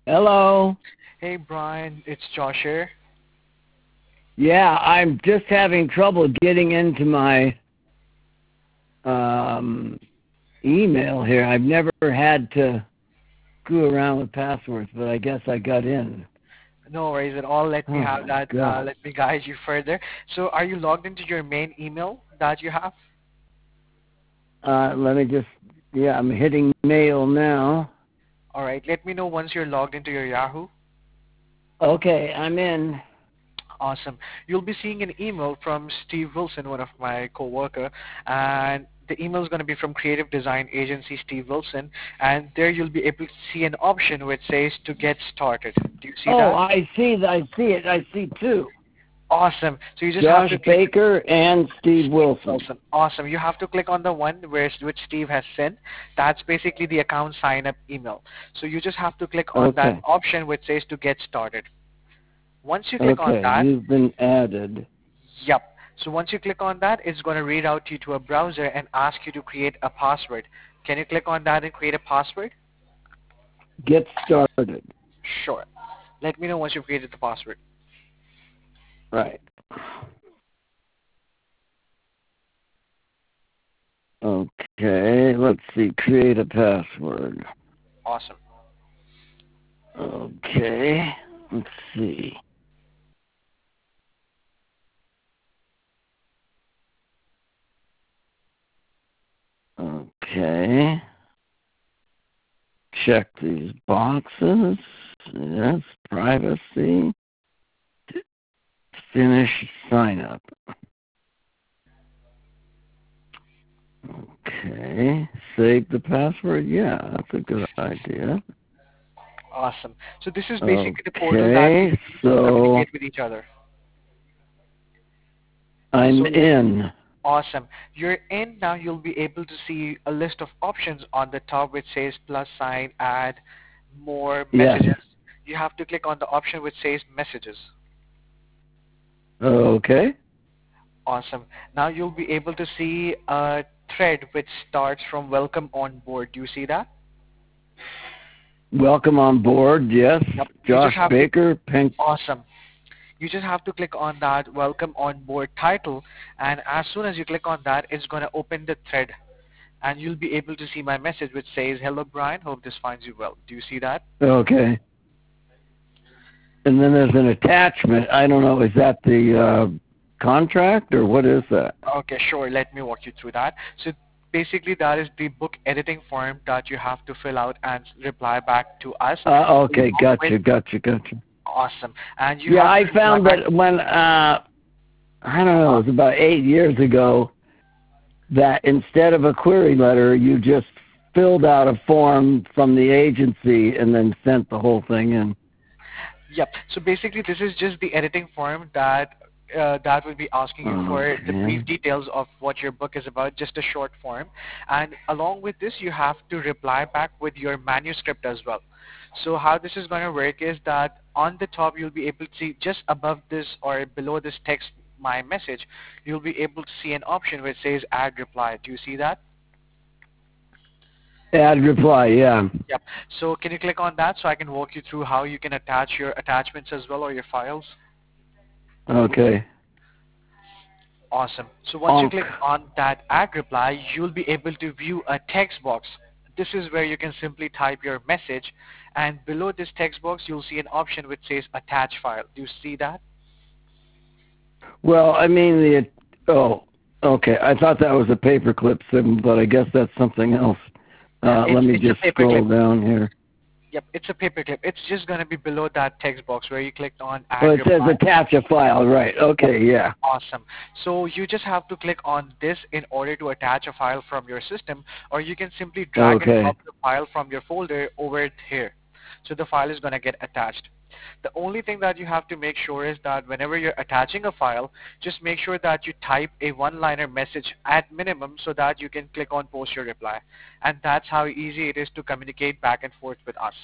Hello. Hey Brian, it's Josh here. Yeah, I'm just having trouble getting into my email here. I've never had to screw around with passwords, but I guess I got in. No worries at all. Let me Oh have my that. God. Let me guide you further. So, are you logged into your main email that you have? Let me just, yeah, I'm hitting mail now. All right. Let me know once you're logged into your Yahoo. Okay, I'm in. Awesome. You'll be seeing an email from Steve Wilson, one of my coworker, and the email is going to be from Creative Design Agency Steve Wilson, and there you'll be able to see an option which says to get started. Do you see Oh, that? I see. I see it. I see two. Awesome. So you just have Josh to click Baker and Steve Wilson. Wilson. Awesome. You have to click on the one which Steve has sent. That's basically the account sign up email. So you just have to click on that Okay. option which says to get started. Once you click on Okay, that, you've been added. yep. So once you click on that, it's going to read out to you to a browser and ask you to create a password. Can you click on that and create a password? Get started. Sure. Let me know once you've created the password. Right. Okay, let's see. Create a password. Awesome. Okay, let's see. Okay, check these boxes. Yes, privacy. Finish sign up. Okay, save the password. Yeah, that's a good idea. Awesome. So this is basically the portal that we Okay, use to so communicate with each other. I'm So in. awesome. You're in now. You'll be able to see a list of options on the top which says plus sign, add, more, Yes. messages. You have to click on the option which says messages. Okay. Awesome. Now you'll be able to see a thread which starts from welcome on board. Do you see that? Welcome on board. Yes. Yep. You just Josh have to, Baker, Pink. awesome. You just have to click on that welcome on board title, and as soon as you click on that, it's going to open the thread and you'll be able to see my message which says, hello Brian, hope this finds you well. Do you see that? Okay. And then there's an attachment. I don't know. Is that the contract or what is that? Okay, sure. Let me walk you through that. So basically that is the book editing form that you have to fill out and reply back to us. Okay. Along with, Gotcha. awesome. And you Yeah, have to I reply found back. that when I don't know, it was about 8 years ago, that instead of a query letter, you just filled out a form from the agency and then sent the whole thing in. Yep. So basically this is just the editing form that will be asking you for the Okay. brief details of what your book is about, just a short form. And along with this, you have to reply back with your manuscript as well. So how this is going to work is that on the top, you'll be able to see just above this or below this text, my message, you'll be able to see an option which says add reply. Do you see that? Add reply, yeah. Yep. So can you click on that so I can walk you through how you can attach your attachments as well or your files? Okay. Awesome. So once you Onk. click on that add reply, you'll be able to view a text box. This is where you can simply type your message, and below this text box, you'll see an option which says attach file. Do you see that? Well, I mean okay. I thought that was a paperclip symbol, but I guess that's something else. It's Let me it's a just scroll paperclip. down here. Yep, it's a paperclip. It's just going to be below that text box where you clicked on Oh, add it says reply. attach a file, right? Yep. Okay, yeah. Awesome. So you just have to click on this in order to attach a file from your system, or you can simply drag and Okay. drop the file from your folder over here. So the file is going to get attached. The only thing that you have to make sure is that whenever you're attaching a file, just make sure that you type a one-liner message at minimum so that you can click on post your reply. And that's how easy it is to communicate back and forth with us.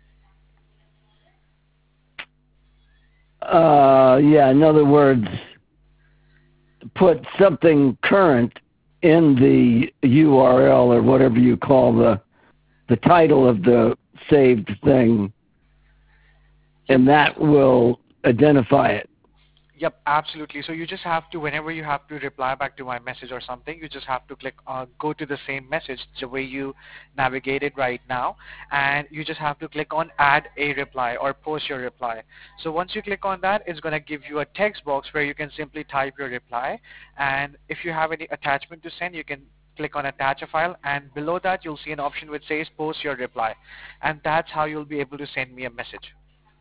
Yeah, in other words, put something current in the URL or whatever you call the title of the saved thing and that will identify it. Yep, absolutely. So you just have to, whenever you have to reply back to my message or something, you just have to click go to the same message the way you navigated right now, and you just have to click on add a reply or post your reply. So once you click on that, it's going to give you a text box where you can simply type your reply, and if you have any attachment to send, you can click on attach a file, and below that you'll see an option which says post your reply, and that's how you'll be able to send me a message.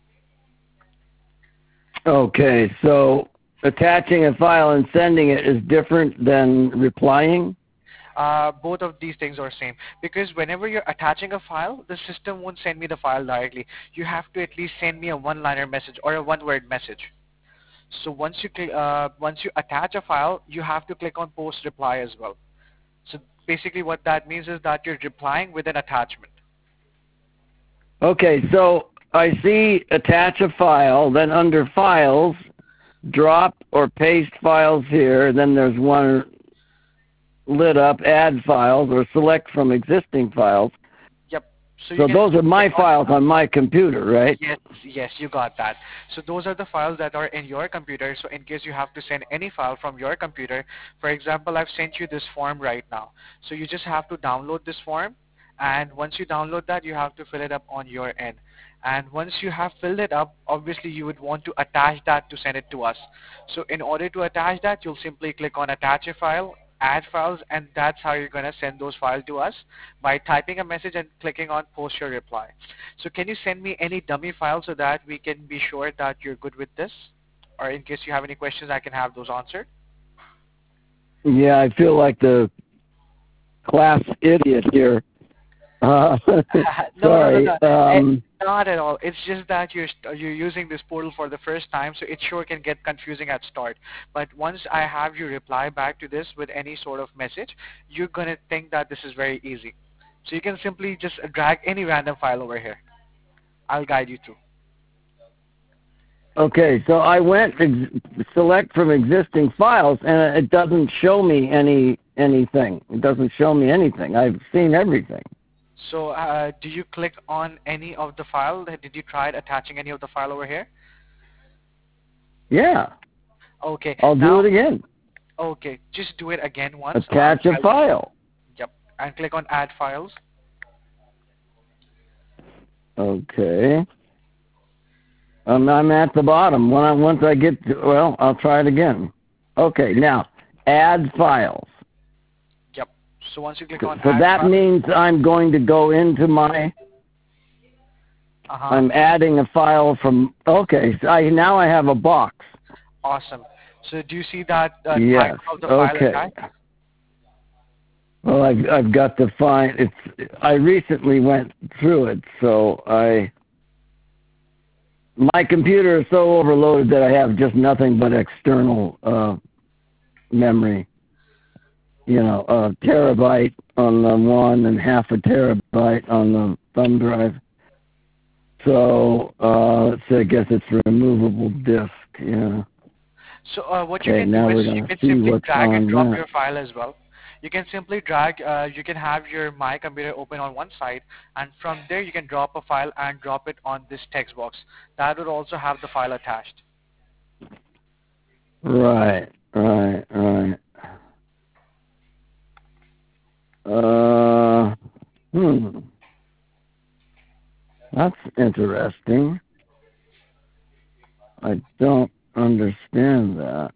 Okay, so attaching a file and sending it is different than replying? Both of these things are same, because whenever you're attaching a file, the system won't send me the file directly. You have to at least send me a one-liner message or a one-word message. So once you attach a file, you have to click on post reply as well. So basically what that means is that you're replying with an attachment. Okay, so I see attach a file, then under files, drop or paste files here, then there's one lit up, add files, or select from existing files. Yep. So those are my files on my computer, right? Yes, yes, you got that. So those are the files that are in your computer. So in case you have to send any file from your computer, for example, I've sent you this form right now. So you just have to download this form, and once you download that, you have to fill it up on your end. And once you have filled it up, obviously you would want to attach that to send it to us. So in order to attach that, you'll simply click on attach a file, add files, and that's how you're going to send those files to us by typing a message and clicking on post your reply. So can you send me any dummy file so that we can be sure that you're good with this? Or in case you have any questions, I can have those answered. Yeah, I feel like the class idiot here. Sorry. No. Not at all. It's just that you're using this portal for the first time, so it sure can get confusing at start. But once I have you reply back to this with any sort of message, you're gonna think that this is very easy. So you can simply just drag any random file over here. I'll guide you through. Okay, so I went select from existing files, and it doesn't show me anything. It doesn't show me anything. I've seen everything. So do you click on any of the file? Did you try attaching any of the file over here? Yeah. Okay. I'll do it again. Okay, just do it again once. Attach a file. Yep, and click on add files. Okay. I'm at the bottom. Once I get to, well, I'll try it again. Okay, now add files. Yep. So once you click on so add that files, means I'm going to go into my. I'm adding a file from. Okay, so now I have a box. Awesome. So do you see that yes. type of the file attached? Well, I've got to find it's. I recently went through it, so my computer is so overloaded that I have just nothing but external memory. You know, a terabyte on the one and half a terabyte on the thumb drive. So let's see. I guess it's removable disk. Yeah. So what you can do is you can simply drag and drop your file as well. You can simply drag, you can have your My Computer open on one side, and from there you can drop a file and drop it on this text box. That would also have the file attached. Right. That's interesting. I don't understand that.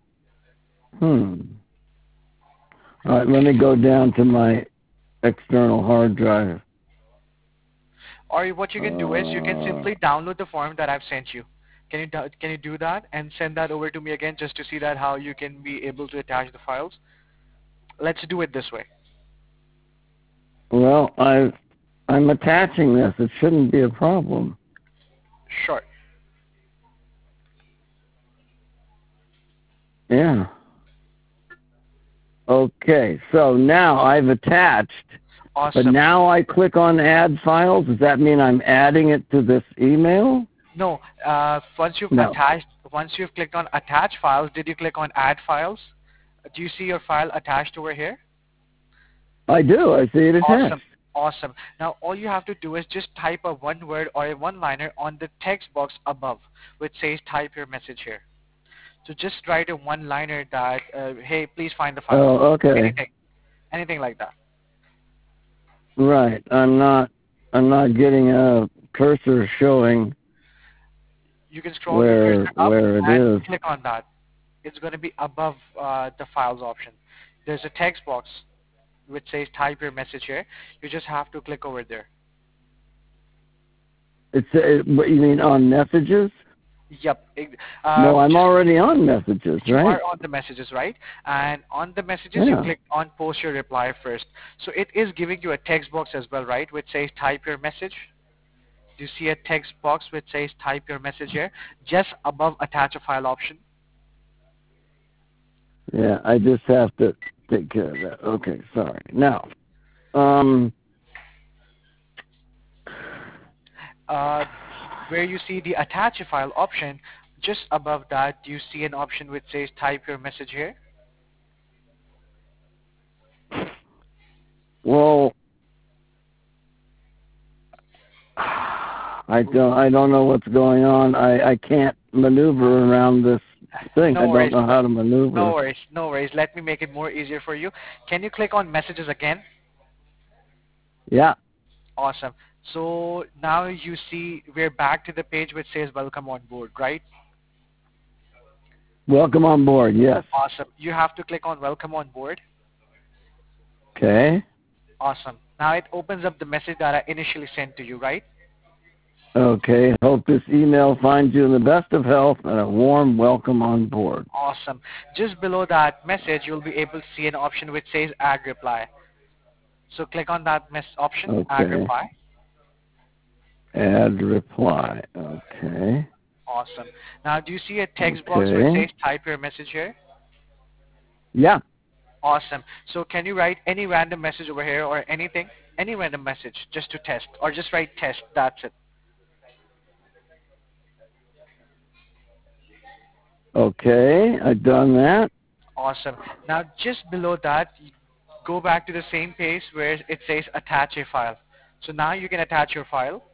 All right, let me go down to my external hard drive. Or what you can do is you can simply download the form that I've sent you. Can you do that and send that over to me again just to see that how you can be able to attach the files? Let's do it this way. Well, I'm attaching this. It shouldn't be a problem. Sure. Yeah. Okay, so now I've attached. Awesome. But now I click on add files. Does that mean I'm adding it to this email? No. Once you've clicked on attach files, did you click on add files? Do you see your file attached over here? I do. I see it attached. Awesome. Awesome. Now all you have to do is just type a one word or a one-liner on the text box above, which says type your message here. So just write a one-liner that, hey, please find the file. Oh, okay. Anything like that. Right. I'm not getting a cursor showing You can scroll your cursor up where it and is. click on that. It's going to be above the files option. There's a text box which says type your message here. You just have to click over there. What you mean on messages? Yep. No, I'm Just already on messages, you right? are on the messages, right? And on the messages, you Yeah. click on post your reply first. So it is giving you a text box as well, right? Which says type your message. Do you see a text box which says type your message here? Just above attach a file option. Yeah, I just have to take care of that. Okay, sorry. Now, um, Uh, where you see the attach a file option, just above that, do you see an option which says type your message here? well, I don't know what's going on. I can't maneuver around this thing. I No don't worries. know how to No maneuver. worries. No worries. Let me make it more easier for you. Can you click on messages again? Yeah. Awesome. So now you see we're back to the page which says welcome on board, right? Welcome on board. Yes. Awesome. You have to click on welcome on board. Okay. Awesome. Now it opens up the message that I initially sent to you, right? Okay. Hope this email finds you in the best of health and a warm welcome on board. Awesome. Just below that message, you'll be able to see an option which says add reply. So click on that option, add Okay. reply. Add reply. Okay. Awesome. Now do you see a text box which Okay. says type your message here? Yeah. Awesome. So can you write any random message over here or anything? Any random message just to test or just write test. That's it. Okay. I've done that. Awesome. Now just below that, go back to the same page where it says attach a file. So now you can attach your file.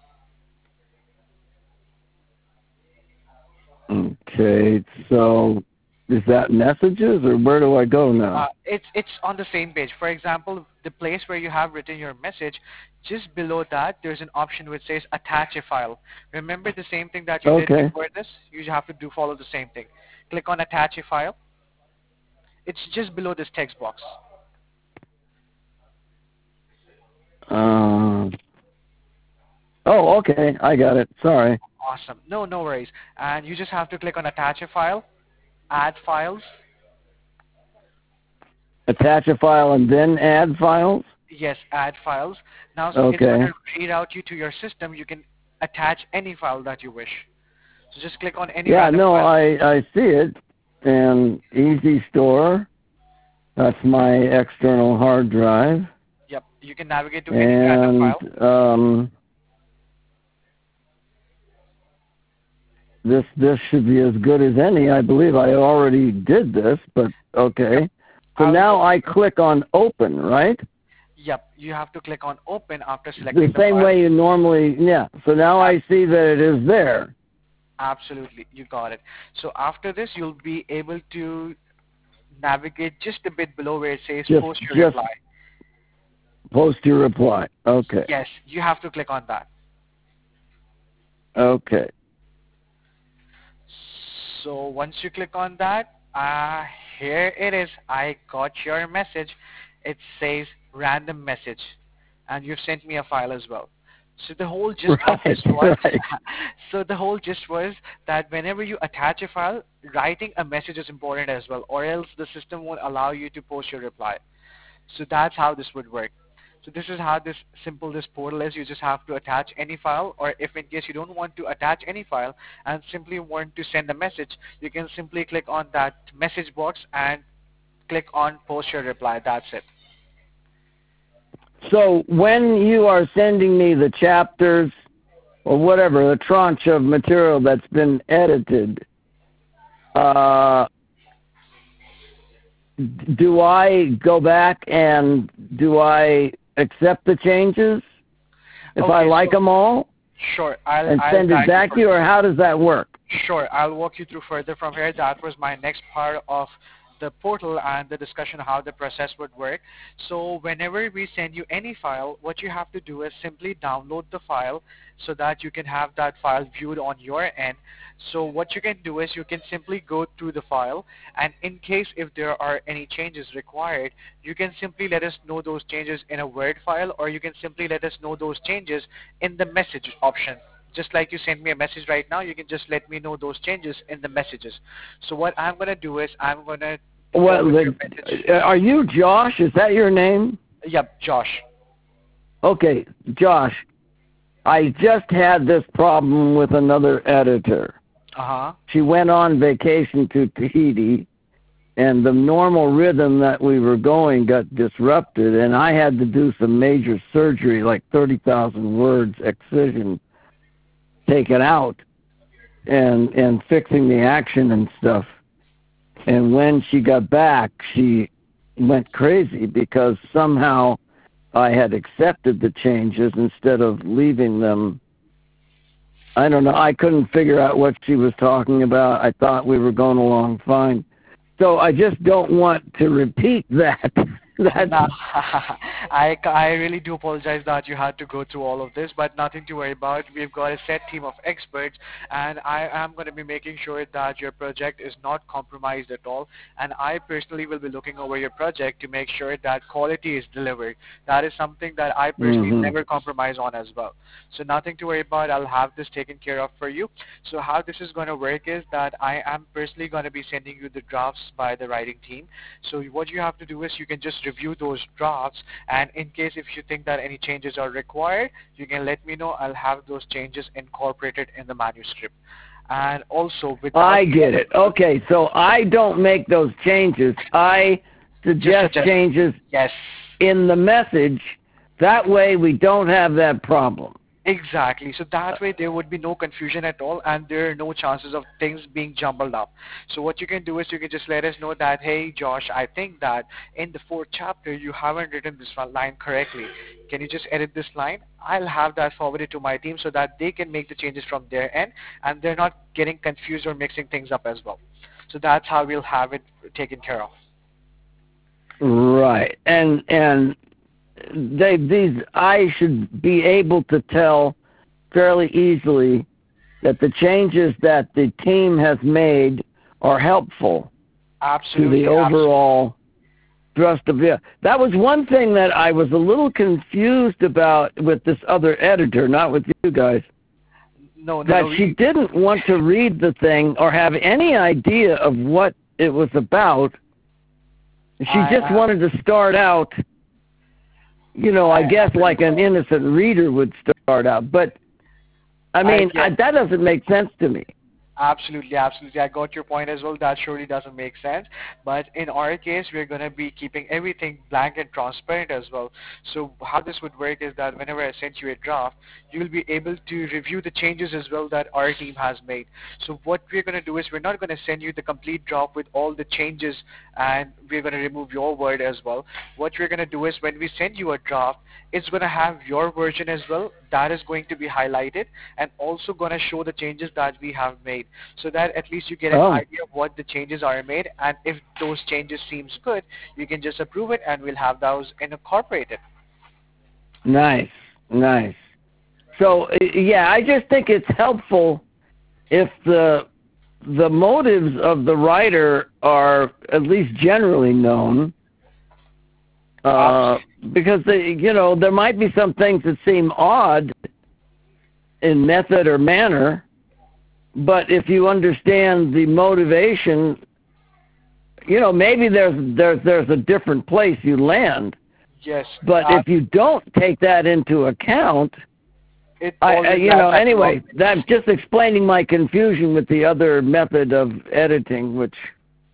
Okay. So is that messages or where do I go now? It's on the same page. For example, the place where you have written your message, just below that, there's an option which says attach a file. Remember the same thing that you did Okay. before this? You have to follow the same thing. Click on attach a file. It's just below this text box. Oh, okay. I got it. Sorry. Awesome. No worries. And you just have to click on attach a file, add files. Attach a file and then add files? Yes, add files. Now it's going Okay. to reroute you to your system. You can attach any file that you wish. So just click on any Yeah, random no, file. I see it. And Easy Store. That's my external hard drive. Yep, you can navigate to any random And file. this should be as good as any. I believe I already did this, but okay. So now I click on open, right? Yep, you have to click on open after selecting The the same file. way you normally, yeah. So now I see that it is there. Absolutely, you got it. So after this, you'll be able to navigate just a bit below where it says post your reply. Post your reply. Okay. Yes, you have to click on that. Okay. So once you click on that, here it is. I got your message. It says random message, and you've sent me a file as well. So the whole gist of this was, so the whole gist was that whenever you attach a file, writing a message is important as well, or else the system won't allow you to post your reply. So that's how this would work. So this is how this portal is. You just have to attach any file, or if in case you don't want to attach any file and simply want to send a message, you can simply click on that message box and click on post your reply. That's it. So when you are sending me the chapters or whatever, the tranche of material that's been edited, do I go back and do I accept the changes if I Okay, like them all sure. and I'll send it guide you back to you, or how does that work? Sure, I'll walk you through further from here. That was my next part of the portal and the discussion how the process would work. So whenever we send you any file, what you have to do is simply download the file so that you can have that file viewed on your end. So what you can do is you can simply go through the file, and in case if there are any changes required, you can simply let us know those changes in a Word file, or you can simply let us know those changes in the message option. Just like you send me a message right now, you can just let me know those changes in the messages. So what I'm going to do is I'm going to Well, forward your message. are you Josh? Is that your name? Yep, Josh. Okay, Josh, I just had this problem with another editor. Uh-huh. She went on vacation to Tahiti, and the normal rhythm that we were going got disrupted, and I had to do some major surgery, like 30,000 words excision, taken out, and fixing the action and stuff. And when she got back, she went crazy because somehow I had accepted the changes instead of leaving them. I don't know. I couldn't figure out what she was talking about. I thought we were going along fine. So I just don't want to repeat that. No, I really do apologize that you had to go through all of this, but nothing to worry about. We've got a set team of experts, and I am going to be making sure that your project is not compromised at all. And I personally will be looking over your project to make sure that quality is delivered. That is something that I personally never compromise on as well. So nothing to worry about. I'll have this taken care of for you. So how this is going to work is that I am personally going to be sending you the drafts by the writing team. So what you have to do is you can just review those drafts, and in case if you think that any changes are required, you can let me know. I'll have those changes incorporated in the manuscript. And also I get it. Okay, so I don't make those changes. I suggest changes yes, in the message. That way we don't have that problem. exactly. So that way there would be no confusion at all, and there are no chances of things being jumbled up. So what you can do is you can just let us know that, hey Josh, I think that in the 4th chapter you haven't written this line correctly. Can you just edit this line? I'll have that forwarded to my team so that they can make the changes from their end, and they're not getting confused or mixing things up as well. So that's how we'll have it taken care of. Right. And I should be able to tell fairly easily that the changes that the team has made are helpful Absolutely, to the overall thrust of it. That was one thing that I was a little confused about with this other editor, not with you guys. She didn't want to read the thing or have any idea of what it was about. She just wanted to start out, I guess like an innocent reader would start out. But, I mean, that doesn't make sense to me. Absolutely, absolutely. I got your point as well. That surely doesn't make sense. But in our case, we're going to be keeping everything blank and transparent as well. So how this would work is that whenever I send you a draft, you will be able to review the changes as well that our team has made. So what we're going to do is we're not going to send you the complete draft with all the changes, and we're going to remove your word as well. What we're going to do is when we send you a draft, it's going to have your version as well. That is going to be highlighted and also going to show the changes that we have made, so that at least you get an idea of what the changes are made, and if those changes seems good, you can just approve it and we'll have those incorporated. Nice. So, I just think it's helpful if the motives of the writer are at least generally known, because there might be some things that seem odd in method or manner, but if you understand the motivation, maybe there's a different place you land. Yes. But if you don't take that into account, anyway, that's just explaining my confusion with the other method of editing, which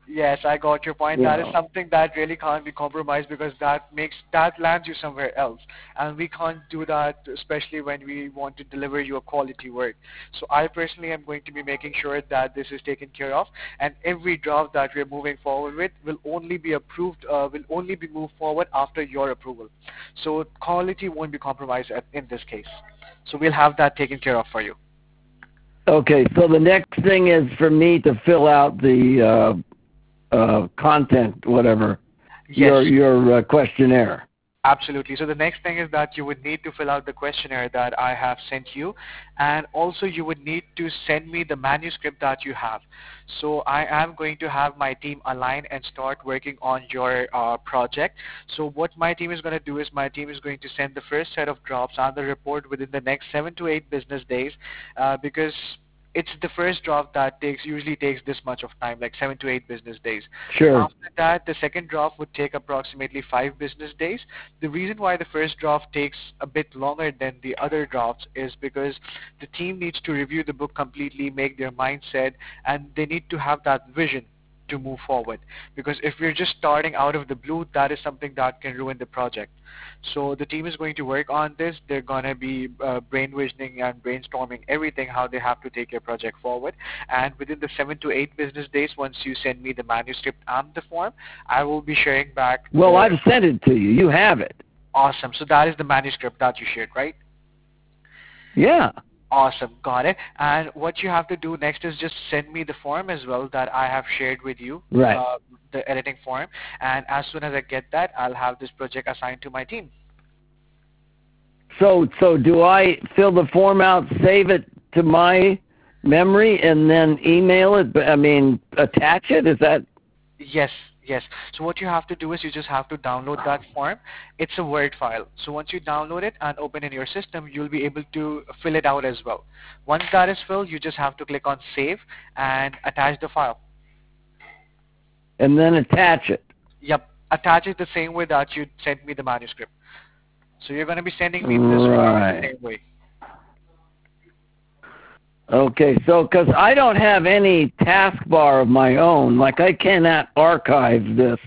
Yes, I got your point. You That is know. something that really can't be compromised because that lands you somewhere else, and we can't do that, especially when we want to deliver you a quality work. So I personally am going to be making sure that this is taken care of, and every draft that we're moving forward with will only be approved, will only be moved forward after your approval. So quality won't be compromised in this case. So we'll have that taken care of for you. Okay, so the next thing is for me to fill out the content, whatever, Yes. your questionnaire. Absolutely. So the next thing is that you would need to fill out the questionnaire that I have sent you, and also you would need to send me the manuscript that you have. So I am going to have my team align and start working on your project. So what my team is going to do is my team is going to send the first set of drafts and the report within the next 7 to 8 business days, because it's the first draft that usually takes this much of time, like 7 to 8 business days. Sure. After that, the second draft would take approximately 5 business days. The reason why the first draft takes a bit longer than the other drafts is because the team needs to review the book completely, make their mindset, and they need to have that vision to move forward. Because if we're just starting out of the blue, that is something that can ruin the project. So the team is going to work on this. They're going to be brain visioning and brainstorming everything how they have to take your project forward. And within the 7 to 8 business days, once you send me the manuscript and the form, I will be sharing back Well, the I've sent it to you. You have it. awesome. So that is the manuscript that you shared, right? Yeah. Awesome, got it. And what you have to do next is just send me the form as well that I have shared with you, Right. the editing form. And as soon as I get that, I'll have this project assigned to my team. So do I fill the form out, save it to my memory, and then email it? I mean, attach it? Is that? Yes, yes. So what you have to do is you just have to download that form. It's a Word file. So once you download it and open in your system, you'll be able to fill it out as well. Once that is filled, you just have to click on Save and attach the file. And then attach it. Yep, attach it the same way that you sent me the manuscript. So you're going to be sending me this form in the Right. same way. Okay, so because I don't have any taskbar of my own, like I cannot archive this.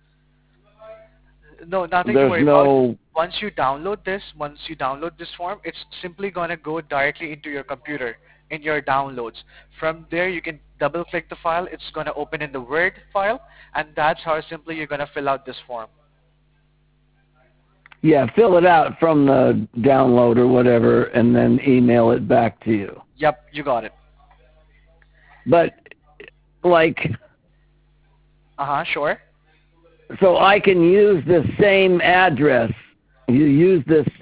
No, nothing to There's worry about. no. Once you download this form, it's simply going to go directly into your computer in your downloads. From there, you can double click the file. It's going to open in the Word file, and that's how simply you're going to fill out this form. Yeah, fill it out from the download or whatever, and then email it back to you. Yep, you got it. But, like, Sure. so I can use the same address. You use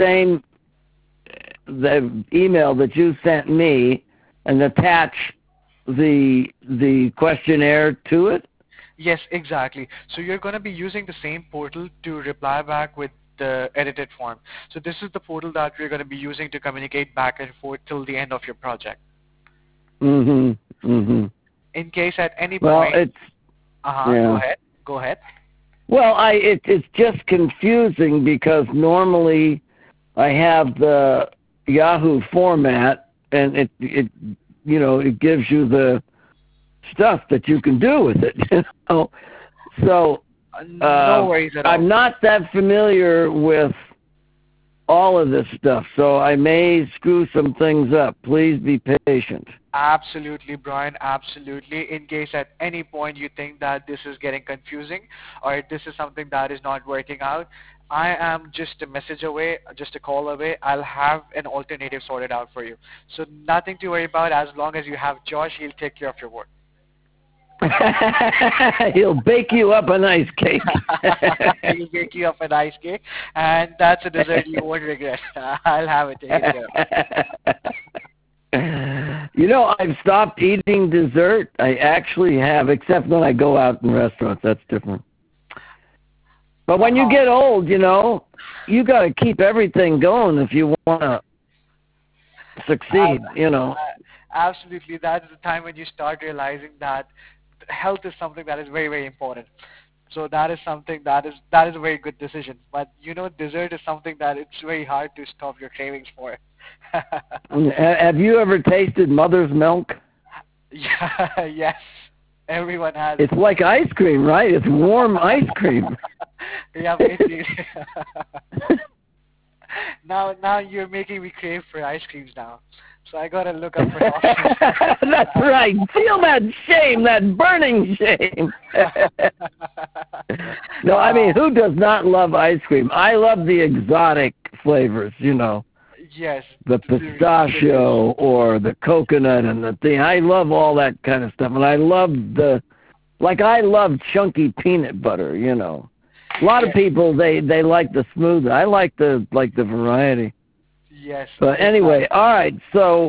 the email that you sent me, and attach the questionnaire to it. Yes, exactly. So you're going to be using the same portal to reply back with the edited form. So this is the portal that we're going to be using to communicate back and forth till the end of your project. Mhm. Mhm. In case at any Well, point, it's go yeah. ahead. Go ahead. Well, it's just confusing because normally I have the Yahoo format, and it it gives you the stuff that you can do with it. So No worries at all. I'm not that familiar with all of this stuff, so I may screw some things up. Please be patient. Absolutely, Brian, absolutely. In case at any point you think that this is getting confusing or this is something that is not working out, I am just a message away, just a call away. I'll have an alternative sorted out for you. So nothing to worry about. As long as you have Josh, he'll take care of your work. He'll bake you up a nice cake. He'll bake you up a nice cake, and that's a dessert you won't regret. I'll have it taken care of. I've stopped eating dessert. I actually have, except when I go out in restaurants. That's different. But when you get old, you got to keep everything going if you want to succeed, Absolutely. That is the time when you start realizing that health is something that is very, very important. So that is something that is a very good decision. But dessert is something that it's very hard to stop your cravings for. Have you ever tasted mother's milk? Yeah, yes. Everyone has. It's like ice cream, right? It's warm ice cream. Yeah, indeed. Now you're making me crave for ice creams now. So I gotta look up for options. That's right. Feel that shame, that burning shame. No, I mean, who does not love ice cream? I love the exotic flavors, Yes. the pistachio or the coconut and the thing. I love all that kind of stuff. And I love I love chunky peanut butter, A lot of people, they like the smooth. I like the variety. Yes. But anyway, all right. So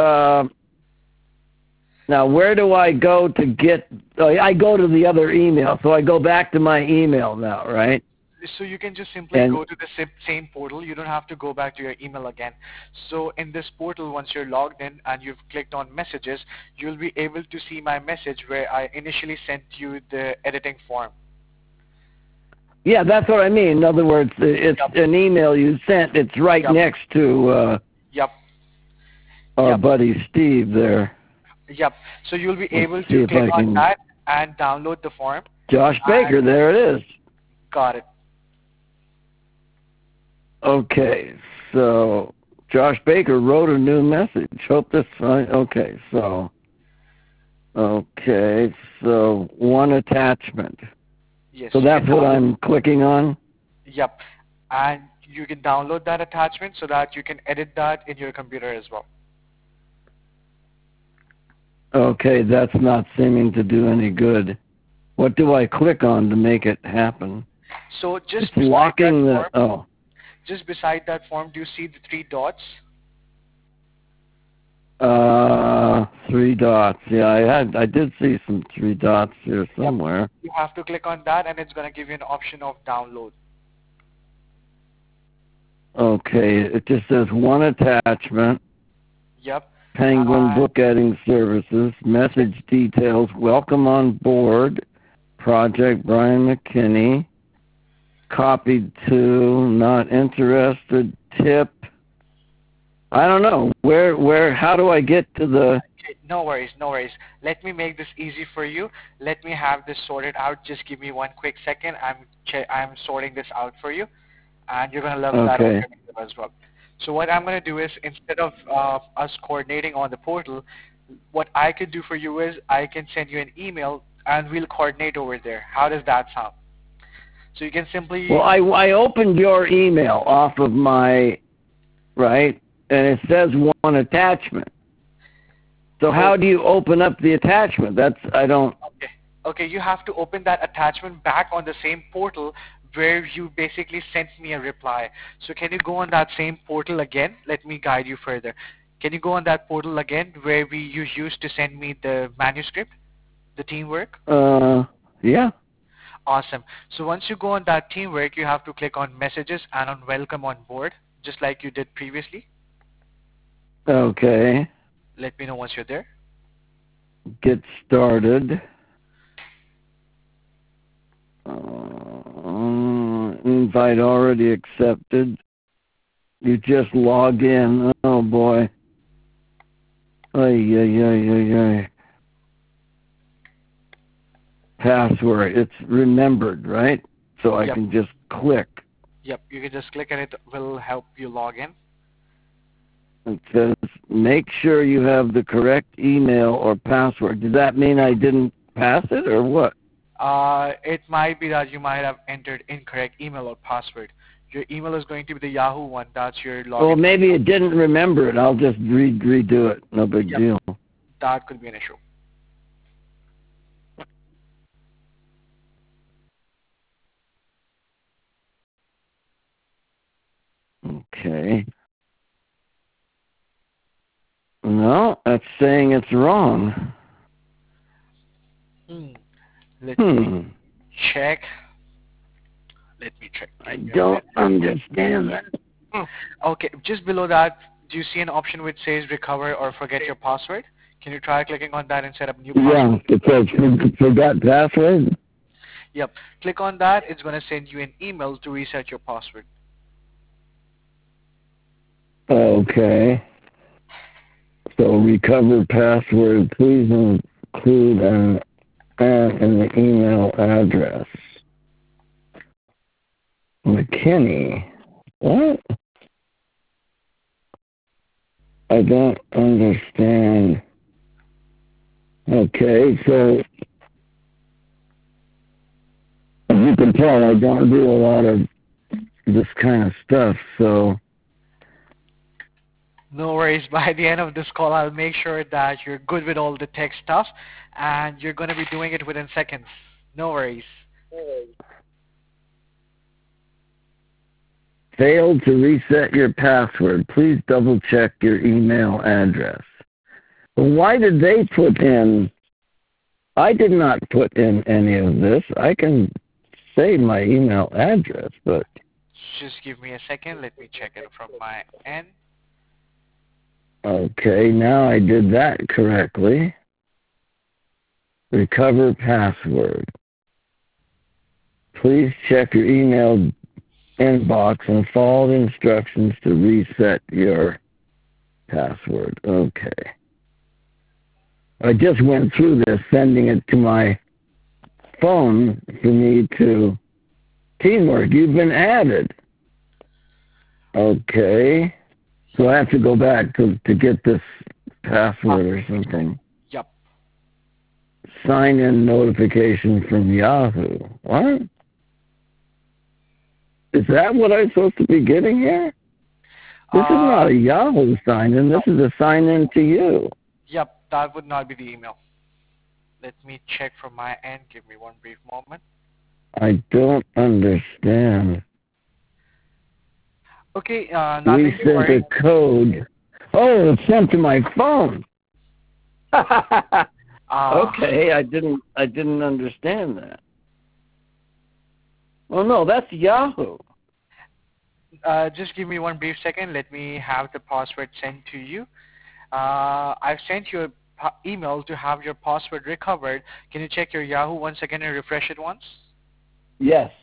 now where do I go to get? I go to the other email. So I go back to my email now, right? So you can just simply go to the same portal. You don't have to go back to your email again. So in this portal, once you're logged in and you've clicked on messages, you'll be able to see my message where I initially sent you the editing form. Yeah, that's what I mean. In other words, it's an email you sent. It's right next to our buddy Steve there. Yep. So you'll be able to click on that and download the form. Josh Baker, there it is. Got it. Okay, so Josh Baker wrote a new message. Hope this fine. Okay, so one attachment. Yes. So that's what I'm clicking on? Yep. And you can download that attachment so that you can edit that in your computer as well. Okay, that's not seeming to do any good. What do I click on to make it happen? So just blocking the form, just beside that form, do you see the 3 dots? 3 dots. Yeah, I did see some 3 dots here somewhere. Yep. You have to click on that, and it's going to give you an option of download. Okay, it just says one attachment. Yep. Penguin Book Editing Services, message details, welcome on board, project Brian McKinney, copied to, not interested, tip. I don't know. How do I get to the... Okay, no worries. Let me make this easy for you. Let me have this sorted out. Just give me one quick second. I'm sorting this out for you, and you're going to love that as well. So what I'm going to do is, instead of us coordinating on the portal, what I could do for you is I can send you an email and we'll coordinate over there. How does that sound? So you can simply... Well, I opened your email off of my, right, and it says one attachment. So how do you open up the attachment? Okay, you have to open that attachment back on the same portal where you basically sent me a reply. So can you go on that same portal again? Let me guide you further. Can you go on that portal again where you used to send me the manuscript, the teamwork? Yeah. Awesome. So once you go on that teamwork, you have to click on messages and on welcome on board, just like you did previously. Okay. Let me know once you're there. Get started. Invite already accepted. You just logged in. Oh boy. Ay. Password. It's remembered, right? So I can just click. Yep, you can just click and it will help you log in. It says, make sure you have the correct email or password. Does that mean I didn't pass it or what? It might be that you might have entered incorrect email or password. Your email is going to be the Yahoo one. That's your login. Well, maybe it didn't remember it. I'll just redo it. No big deal. That could be an issue. Okay. No, that's saying it's wrong. Let me check. I don't understand that. Okay, just below that, do you see an option which says recover or forget your password? Can you try clicking on that and set up a new password? Yeah, it says forgot password. Yep. Click on that. It's going to send you an email to reset your password. Okay. So recover password. Please include and the email address. McKinney. What? I don't understand. Okay, so as you can tell, I don't do a lot of this kind of stuff, so No worries. By the end of this call, I'll make sure that you're good with all the tech stuff, and you're going to be doing it within seconds. No worries. failed to reset your password. Please double check your email address. But why did they put in? I did not put in any of this. I can say my email address, but Just give me a second. Let me check it from my end. okay, now I did that correctly. Recover password. Please check your email inbox and follow the instructions to reset your password. Okay. I just went through this, sending it to my phone for me to teamwork. You've been added. Okay. So I have to go back to get this password or something. Yep. Sign in notification from Yahoo. What? Is that what I'm supposed to be getting here? This is not a Yahoo sign in. This is a sign in to you. Yep, that would not be the email. Let me check from my end. Give me one brief moment. I don't understand. Okay, We nothing to sent worry. a code. Oh, it's sent to my phone. Uh, Okay, I didn't understand that. Oh no, that's Yahoo. just give me one brief second. Let me have the password sent to you. I've sent you an email to have your password recovered. Can you check your Yahoo once again and refresh it once? Yes.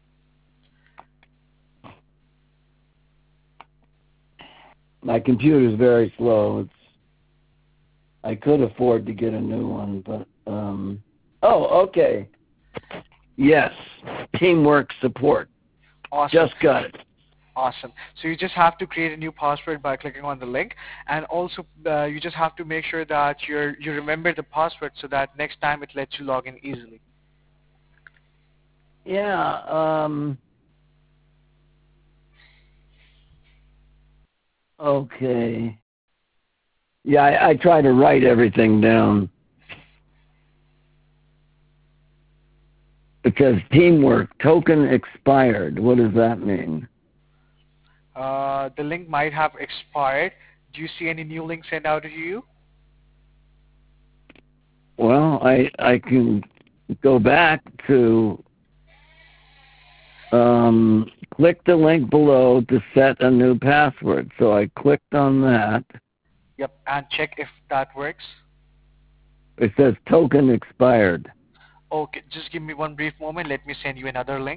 My computer's very slow. I could afford to get a new one, but oh, okay. Yes. Teamwork support. Awesome. Just got it. Awesome. So you just have to create a new password by clicking on the link, and also you just have to make sure that you remember the password so that next time it lets you log in easily. Yeah, okay. Yeah, I try to write everything down. It says teamwork, token expired. What does that mean? The link might have expired. Do you see any new link sent out to you? Well, I can go back to click the link below to set a new password. So I clicked on that. Yep, and check if that works. It says token expired. Okay, just give me one brief moment. Let me send you another link.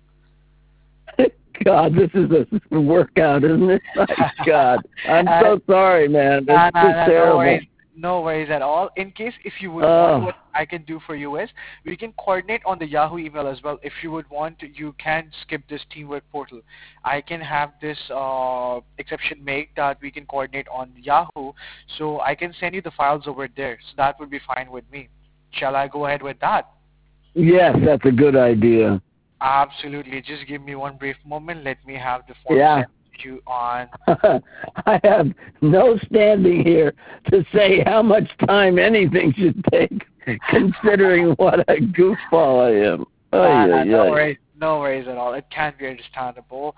God, this is a workout, isn't it? My God, I'm so sorry, man. It's just terrible. No worries at all. In case if you would want, what I can do for you is we can coordinate on the Yahoo email as well. If you would want, you can skip this teamwork portal. I can have this exception made that we can coordinate on Yahoo, so I can send you the files over there. So that would be fine with me. Shall I go ahead with that? Yes, that's a good idea. Absolutely. Just give me one brief moment. Let me have the form sent to you on. I have no standing here to say how much time anything should take, considering what a goofball I am. No worries. No worries at all. It can be understandable.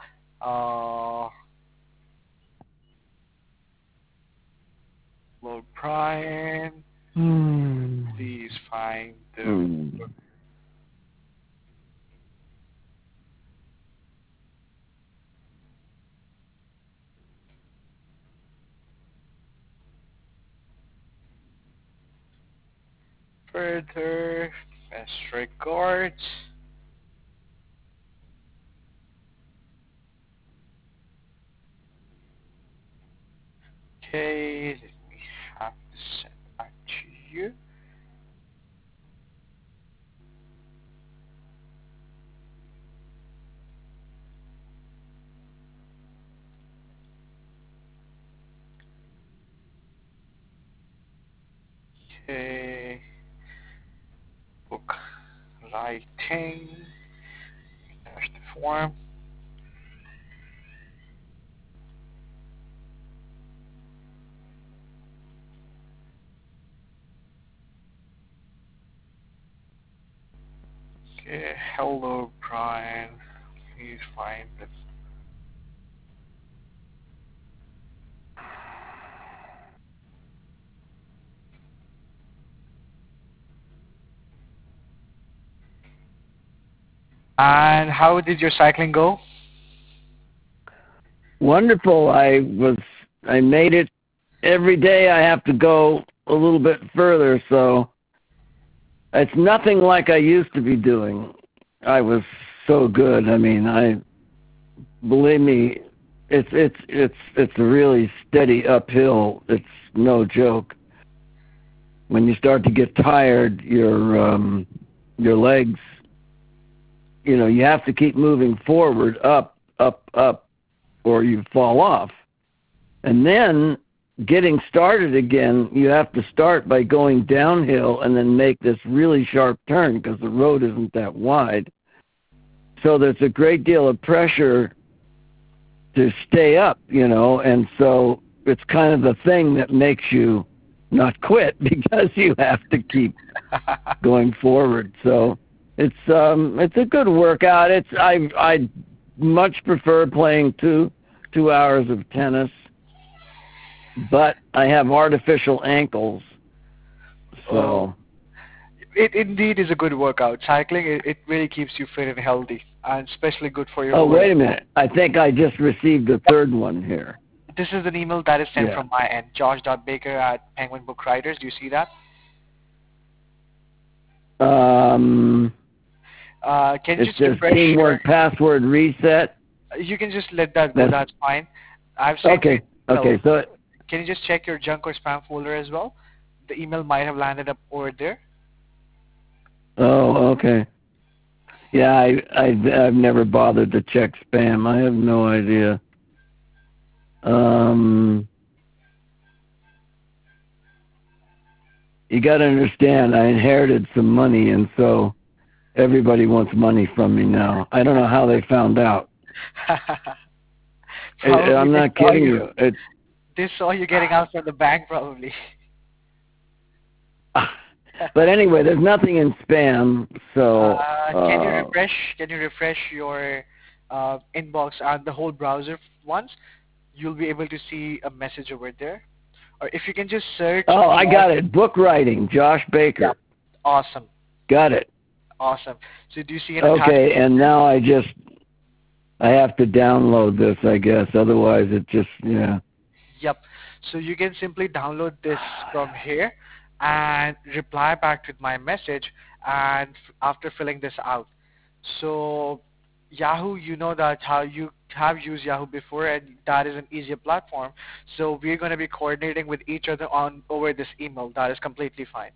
Lord Brian, please find the further. Best regards. Okay, let me have this sent back to you. Okay. Book writing. There's the form. Okay. Hello, Brian. Please find the. And how did your cycling go? Wonderful. I made it. Every day I have to go a little bit further, so it's nothing like I used to be doing. I was so good. I mean, believe me, it's a really steady uphill. It's no joke. When you start to get tired, your legs, you have to keep moving forward, up, up, up, or you fall off. And then getting started again, you have to start by going downhill and then make this really sharp turn because the road isn't that wide. So there's a great deal of pressure to stay up, and so it's kind of the thing that makes you not quit because you have to keep going forward. So it's a good workout. I much prefer playing two hours of tennis, but I have artificial ankles, so. Oh, it indeed is a good workout. Cycling, it really keeps you fit and healthy, and especially good for your. Oh, wait a minute! I think I just received the third one here. This is an email that is sent Yeah. from my end, josh.baker@penguinbookwriters. Do you see that? Um, Can you it just says refresh teamwork password reset. You can just let that go. That's fine. I've sent you Okay. Okay. So Can you just check your junk or spam folder as well? The email might have landed up over there. oh, okay. Yeah, I've never bothered to check spam. I have no idea. You got to understand, I inherited some money, and so everybody wants money from me now. I don't know how they found out. I'm not kidding you. They saw you getting out from the bank, probably. But anyway, there's nothing in spam, so. Can you refresh? Can you refresh your inbox and the whole browser once? You'll be able to see a message over there. Or if you can just search. Oh, I got it. Book writing, Josh Baker. Yeah. Awesome. Got it. Awesome. So do you see an Okay, and now I have to download this, I guess. Otherwise, it just, yeah. Yep. So you can simply download this from here and reply back with my message and after filling this out. So Yahoo, you know that how you have used Yahoo before, and that is an easier platform. So we're going to be coordinating with each other on over this email. That is completely fine.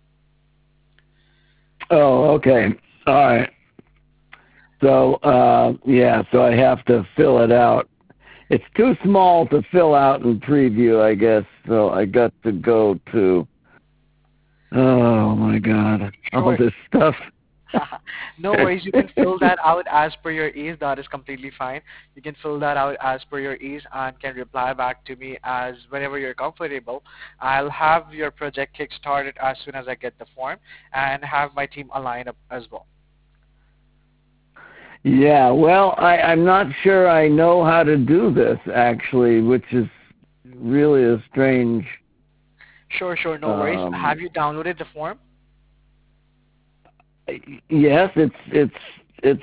Oh, okay. All right. So, so I have to fill it out. It's too small to fill out in preview, I guess. So I got to go to, oh my God, all this stuff. No worries, you can fill that out as per your ease. That is completely fine. You can fill that out as per your ease and can reply back to me as whenever you're comfortable. I'll have your project kick-started as soon as I get the form and have my team align up as well. Yeah, well, I'm not sure I know how to do this, actually, which is really a strange... Sure, no worries. Have you downloaded the form? Yes, it's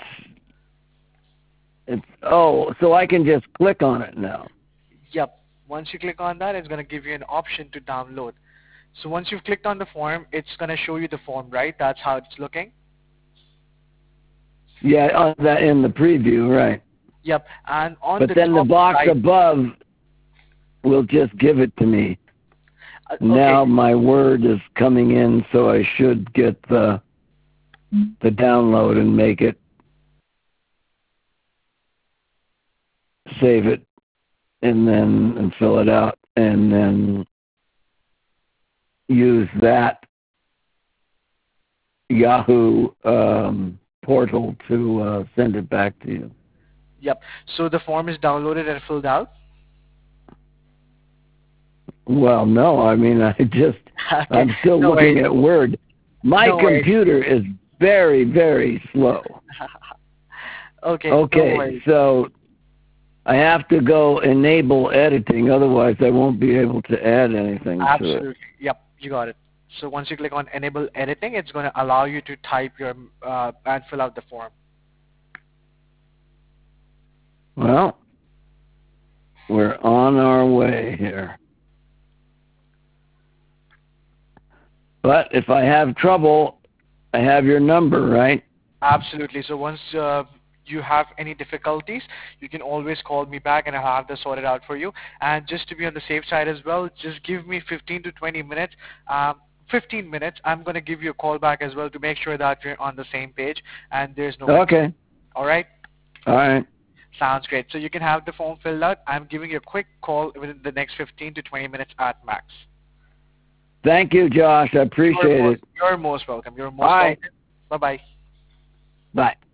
oh, so I can just click on it now. Yep. Once you click on that, it's going to give you an option to download. So once you've clicked on the form, it's going to show you the form, right? That's how it's looking? Yeah, that in the preview, right. Yep. And on but then the box above will just give it to me. Okay. Now my word is coming in, so I should get the download and make it, save it, and fill it out, and then use that Yahoo portal to send it back to you. Yep. So the form is downloaded and filled out? Well, no, I mean, Okay. I'm still No looking worries. at Word. My No worries. computer is very, very slow. Okay. No Okay, worries. so I have to go enable editing, otherwise I won't be able to add anything to it. Absolutely. Yep. You got it. So once you click on enable editing, it's going to allow you to type your and fill out the form. Well, we're on our way here. But if I have trouble, I have your number, right? Absolutely. So once you have any difficulties, you can always call me back and I'll have this sorted out for you. And just to be on the safe side as well, just give me 15 to 20 minutes. 15 minutes, I'm going to give you a call back as well to make sure that we're on the same page and there's no confusion. Okay. All right? All right. Sounds great. So you can have the form filled out. I'm giving you a quick call within the next 15 to 20 minutes at max. Thank you, Josh. I appreciate it. You're most welcome. You're most Bye. welcome. Bye-bye. Bye.